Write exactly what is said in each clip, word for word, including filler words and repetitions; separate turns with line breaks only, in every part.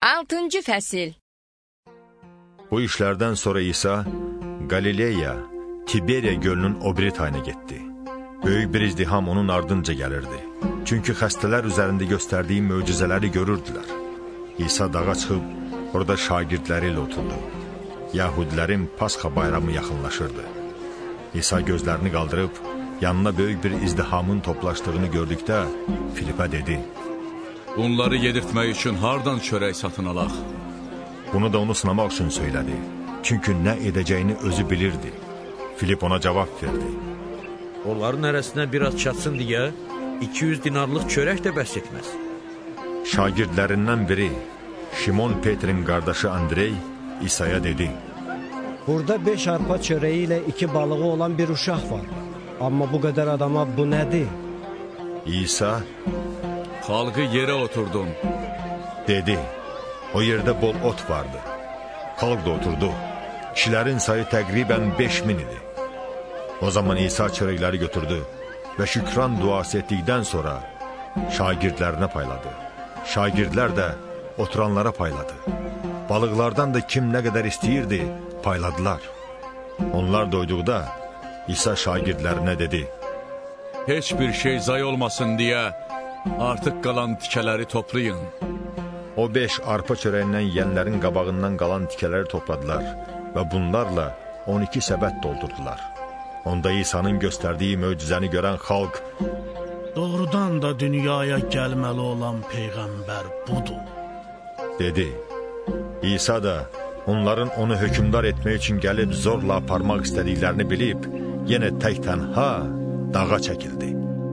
altıncı fəsil.
Bu işlərdən sonra İsa Qalileya, Tiberiya gölünün o biri tayına getdi. Böyük bir izdiham onun ardınca gəlirdi. Çünki xəstələr üzərində göstərdiyi möcüzələri görürdülər. İsa dağa çıxıb, orada şagirdləri ilə oturdu. Yahudilərin Pasxa bayramı yaxınlaşırdı. İsa gözlərini qaldırıb, yanına böyük bir izdihamın toplaşdığını gördükdə Filipə dedi:
Bunları yedirtmək üçün hardan çörək satın alaq?
Bunu da onu sınamaq üçün söylədi. Çünki nə edəcəyini özü bilirdi. Filip ona cavab verdi:
Onların arasına biraz çatsın deyə iki yüz dinarlıq çörək də bəs etməz.
Şagirdlərindən biri, Şimon Petrin qardaşı Andrey, İsa'ya dedi:
Burada beş arpa çörəyi ilə iki balığı olan bir uşaq var. Amma bu qədər adama bu nədir?
İsa:
Xalqı yerə oturdum,
dedi. O yerdə bol ot vardı. Xalq da oturdu. Kişilərin sayı təqribən beş min idi. O zaman İsa çörəkləri götürdü və şükran duası etdikdən sonra şagirdlərinə payladı. Şagirdlər də oturanlara payladı. Balıqlardan da kim nə qədər istəyirdi, payladılar. Onlar doyduqda İsa şagirdlərinə dedi:
Heç bir şey zay olmasın deyə artıq qalan tikələri toplayın.
O beş arpa çörəyindən yiyənlərin qabağından qalan tikələri topladılar və bunlarla on iki səbət doldurdular. Onda İsa'nın göstərdiyi möcüzəni görən xalq:
Doğrudan da dünyaya gəlməli olan Peyğəmbər budur,
dedi. İsa da onların onu hökümdar etmək üçün gəlib zorla aparmaq istədiklərini bilib, yenə tək tənha dağa çəkildi.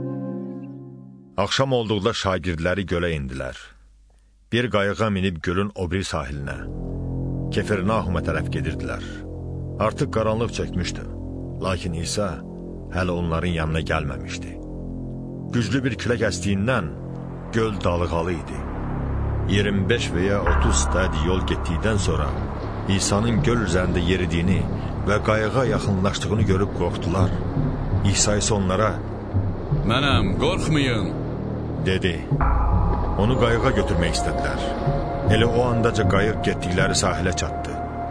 Axşam olduqda şagirdləri gölə indilər. Bir qayığa minib gölün o bir sahilinə, Kefirnahuma tərəf gedirdilər. Artıq qaranlıq çəkmişdi, lakin İsa hələ onların yanına gəlməmişdi. Güclü bir külək əsdiyindən göl dalğalı idi. iyirmi beş və ya otuz stadiy yol getdikdən sonra İsa'nın göl üzərində yeridiyini və qayığa yaxınlaşdığını görüb qorxdular. İsa isə onlara:
Mənəm, qorxmayın,
dedi. Onu qayığa götürmək istədilər. Elə o andaca qayıq getdikləri sahilə çatdı.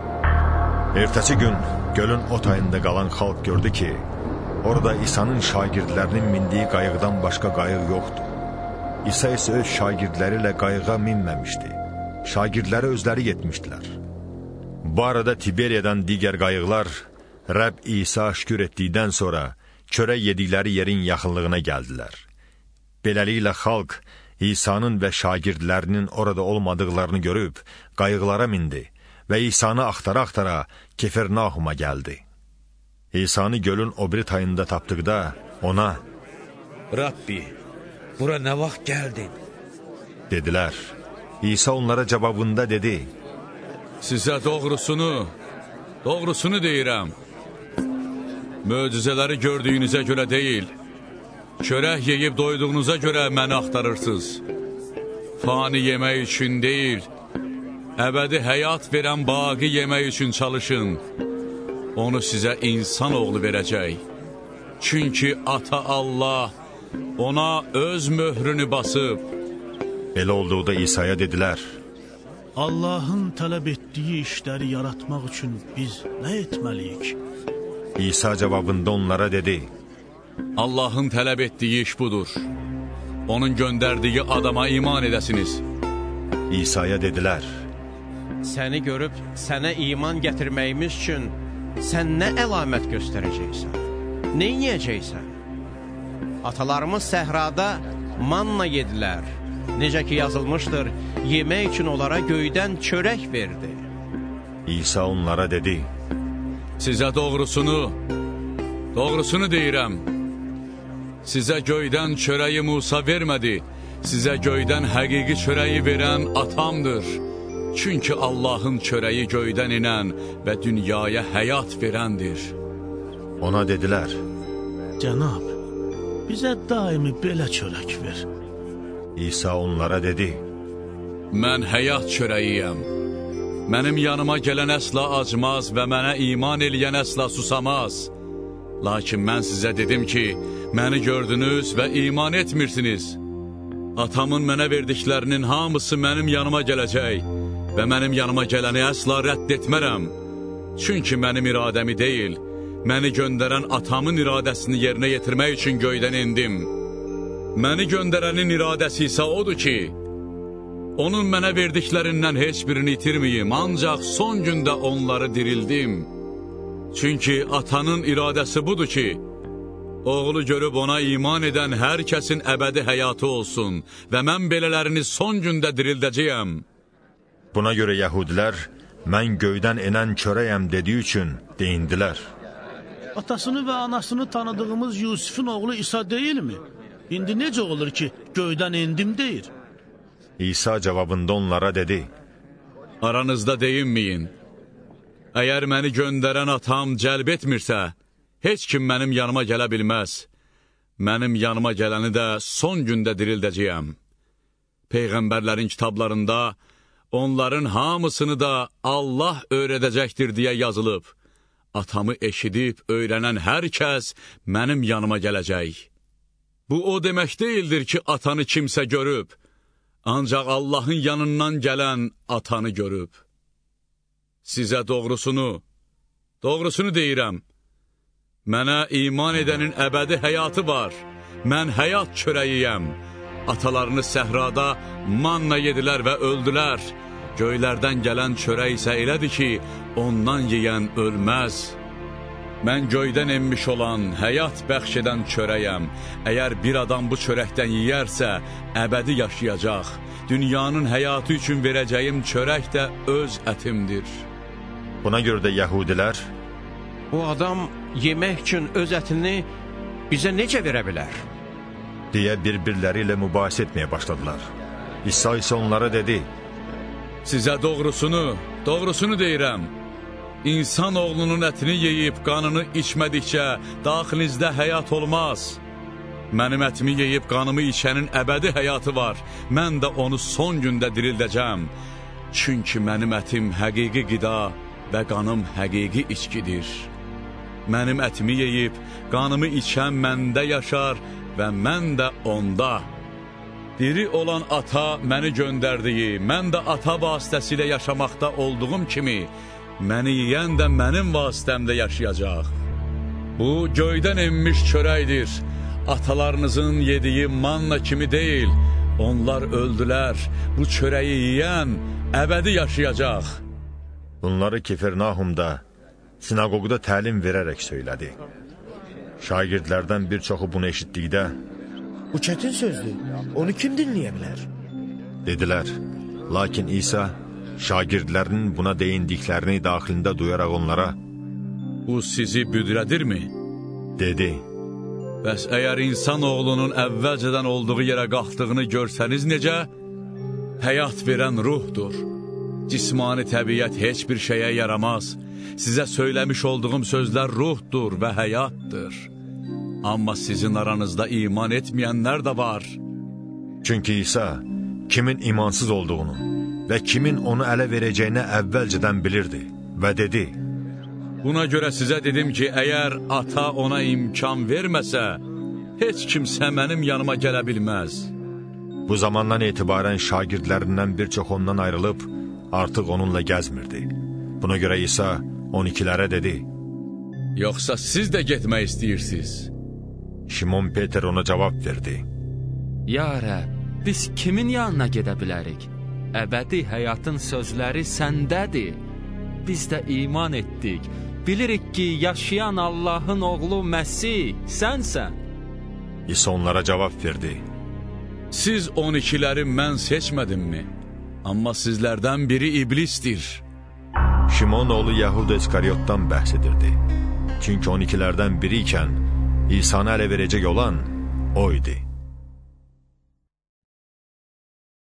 Ertəsi gün gölün o tayında qalan xalq gördü ki, orada İsa'nın şagirdlərinin mindiyi qayıqdan başqa qayıq yoxdur. İsa isə öz şagirdləri ilə qayığa minməmişdi. Şagirdləri özləri getmişdilər. Bu arada Tiberiyadan digər qayıqlar Rəbb İsa şükür etdikdən sonra çörək yedikləri yerin yaxınlığına gəldilər. Beləliklə xalq İsa'nın və şagirdlərinin orada olmadıqlarını görüb qayıqlara mindi və İsa'nı axtara-axtara Kefirnahuma gəldi. İsa'nı gölün o biri tayında tapdıqda ona:
Rabbi, bura nə vaxt gəldin?
Dedilər. İsa onlara cavabında dedi:
Sizə doğrusunu, doğrusunu deyirəm. Möcüzələri gördüyünüzə görə deyil, çörək yeyib doyduğunuza görə məni axtarırsınız. Fani yemək üçün deyil, əbədi həyat verən baqi yemək üçün çalışın. Onu sizə insan oğlu verəcək. Çünki Ata Allah ona öz möhrünü basıb.
Belə olduqda İsa'ya dedilər:
Allahın tələb etdiyi işləri yaratmaq üçün biz nə etməliyik?
İsa cavabında onlara dedi:
Allahın tələb etdiyi iş budur. Onun göndərdiyi adama iman edəsiniz.
İsa'ya dedilər:
Səni görüb sənə iman gətirməyimiz üçün sən nə əlamət göstərəcəksən? Nə yiyəcəksən? Atalarımız səhrada manna yedilər. Necə ki yazılmışdır, yemək üçün onlara göydən çörək verdi.
İsa onlara dedi:
Sizə doğrusunu, doğrusunu deyirəm. Sizə göydən çörəyi Musa vermədi, sizə göydən həqiqi çörəyi verən atamdır. Çünki Allahın çörəyi göydən inən və dünyaya həyat verəndir.
Ona dedilər:
Cənab, bizə daimi belə çörək ver.
İsa onlara dedi:
Mən həyat çörəyiyəm. Mənim yanıma gələn əsla acmaz və mənə iman eləyən əsla susamaz. Lakin mən sizə dedim ki, məni gördünüz və iman etmirsiniz. Atamın mənə verdiklərinin hamısı mənim yanıma gələcək və mənim yanıma gələni əsla rədd etmərəm. Çünki mənim iradəmi deyil, məni göndərən atamın iradəsini yerinə yetirmək üçün göydən endim. Məni göndərənin iradəsi isə odur ki, onun mənə verdiklərindən heç birini itirməyim, ancaq son gündə onları dirildim. Çünki atanın iradəsi budur ki, oğlu görüb ona iman edən hər kəsin əbədi həyatı olsun və mən belələrini son gündə dirildəcəyəm.
Buna görə yəhudilər, mən göydən enən çörəyəm dediyi üçün deyindilər.
Atasını və anasını tanıdığımız Yusufun oğlu İsa deyilmi? İndi necə olur ki, göydən endim deyir?
İsa cavabında onlara dedi.
Aranızda deyinməyin. Əgər məni göndərən atam cəlb etmirsə, heç kim mənim yanıma gələ bilməz. Mənim yanıma gələni də son gündə dirildəcəyəm. Peyğəmbərlərin kitablarında onların hamısını da Allah öyrədəcəkdir deyə yazılıb. Atamı eşidib, öyrənən hər kəs mənim yanıma gələcək. Bu o demək deyildir ki, atanı kimsə görüb, ancaq Allahın yanından gələn atanı görüb. Sizə doğrusunu, doğrusunu deyirəm. Mənə iman edənin əbədi həyatı var. Mən həyat çörəyiyəm. Atalarını səhrada manna yedilər və öldülər. Göylərdən gələn çörək isə elədir ki, ondan yeyən ölməz. Mən göydən enmiş olan, həyat bəxş edən çörəyəm. Əgər bir adam bu çörəkdən yeyərsə, əbədi yaşayacaq. Dünyanın həyatı üçün verəcəyim çörək də öz ətimdir.
Buna görə də yəhudilər,
bu adam yemək üçün öz ətini bizə necə verə bilər?
deyə bir-birləri ilə mübahisə etməyə başladılar. İsa isə onlara dedi,
sizə doğrusunu, doğrusunu deyirəm. İnsan oğlunun ətini yeyib, qanını içmədikcə daxilinizdə həyat olmaz. Mənim ətimi yeyib, qanımı içənin əbədi həyatı var. Mən də onu son gündə dirildəcəm. Çünki mənim ətim həqiqi qida və qanım həqiqi içkidir. Mənim ətimi yeyib, qanımı içən məndə yaşar və mən də onda. Diri olan ata məni göndərdiyi, mən də ata vasitəsilə yaşamaqda olduğum kimi, məni yeyən də mənim vasitəmdə yaşayacaq. Bu, göydən enmiş çörəkdir. Atalarınızın yediyi manna kimi deyil. Onlar öldülər. Bu çörəyi yeyən əbədi yaşayacaq.
Bunları Kifirnahumda, sinagogda təlim verərək söylədi. Şagirdlərdən bir çoxu bunu eşitdikdə,
bu çətin sözdür, onu kim dinləyə bilər?
Dedilər. Lakin İsa, şagirdlərinin buna deyindiklərini daxilində duyaraq onlara,
bu sizi büdrədirmi?
Dedi.
Bəs əgər insan oğlunun əvvəlcədən olduğu yerə qalxdığını görsəniz necə? Həyat verən ruhdur. Cismani təbiət heç bir şeyə yaramaz. Sizə söyləmiş olduğum sözlər ruhdur və həyatdır. Amma sizin aranızda iman etməyənlər də var.
Çünki İsa kimin imansız olduğunu və kimin onu ələ verəcəyini əvvəlcədən bilirdi və dedi,
buna görə sizə dedim ki, əgər ata ona imkan verməsə, heç kimsə mənim yanıma gələ bilməz.
Bu zamandan etibarən şagirdlərindən bir çox ondan ayrılıb, artıq onunla gəzmirdi. Buna görə İsa on ikilərə dedi,
yoxsa siz də getmək istəyirsiniz?
Şimon Peter ona cavab verdi,
ya Rəbb, biz kimin yanına gedə bilərik? Əbədi həyatın sözləri səndədir. Biz də iman etdik. Bilirik ki, yaşayan Allahın oğlu Məsih sənsən.
İsa onlara cavab verdi,
siz on ikiləri mən seçmədimmi? Amma sizlərdən biri iblisdir.
Şimon oğlu Yahuda İskariyotdan bəhs edirdi. Çünki on ikilərdən biri ikən İsa'nı ələ verəcək olan o idi.